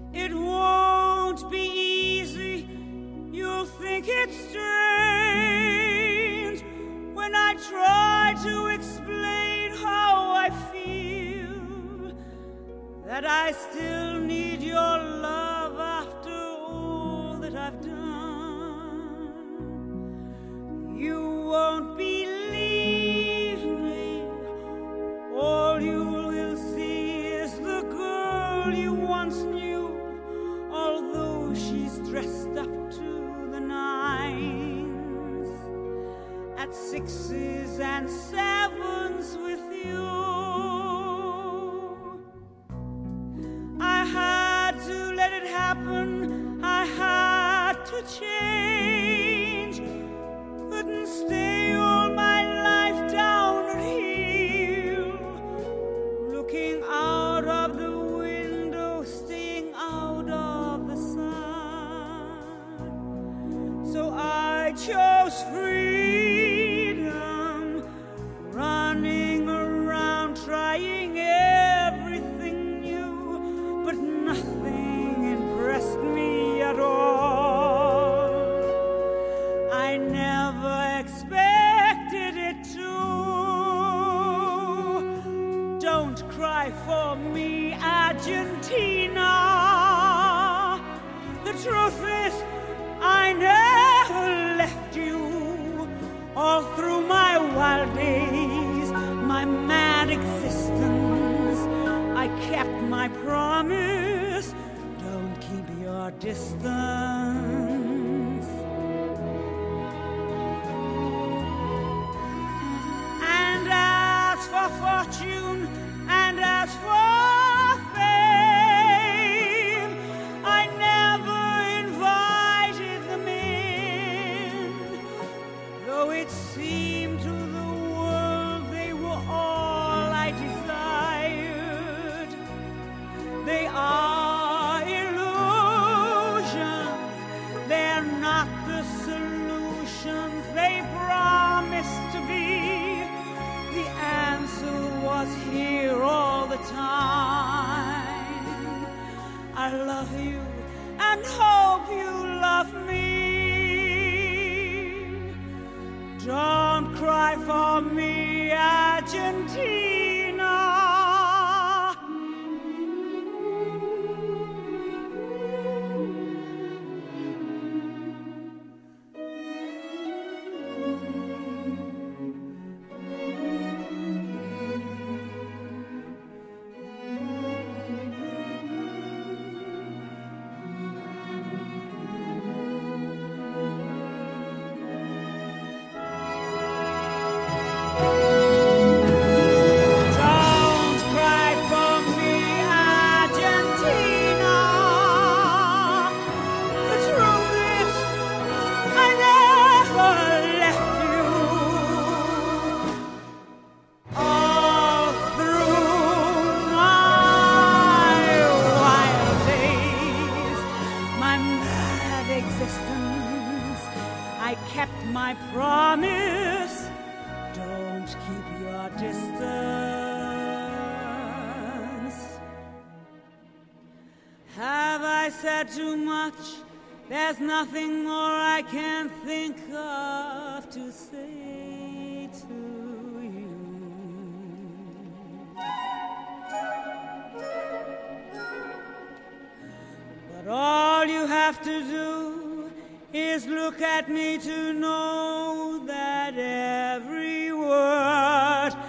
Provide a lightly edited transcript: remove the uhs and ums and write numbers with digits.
It won't be easy, you'll think it's strange when I try to explain how I feel, that I still need your love after all that I've done. You won't believe me, all you will see is the girl you once knew, although she's dressed up to the nines, at sixes and sevens with you. I had to let it happen, I had to change, couldn't stay all my life down at heel, looking out of the window, staying out of the sun. So I chose freedom, running around trying everything new, but nothing impressed me at all. I never expected it to. Don't cry for me, Argentina. The truth is, I never left you. All through my wild days, my mad existence, I kept my promise. Don't keep your distance. And as for fortune, and as for fame, I never invited them in, though it seemed to the world they were all I desired. They are illusions, they're not the solutions they promised to be. The answer was here all the time. I love you and hope you love me. Don't cry for me, Argentina. Don't cry for me, Argentina. The truth is, I never left you. All through my wild days, my mad existence, I kept my promise. Don't keep your distance. Have I said too much? There's nothing more I can think of to say to you. But all you have to do is look at me to know that every word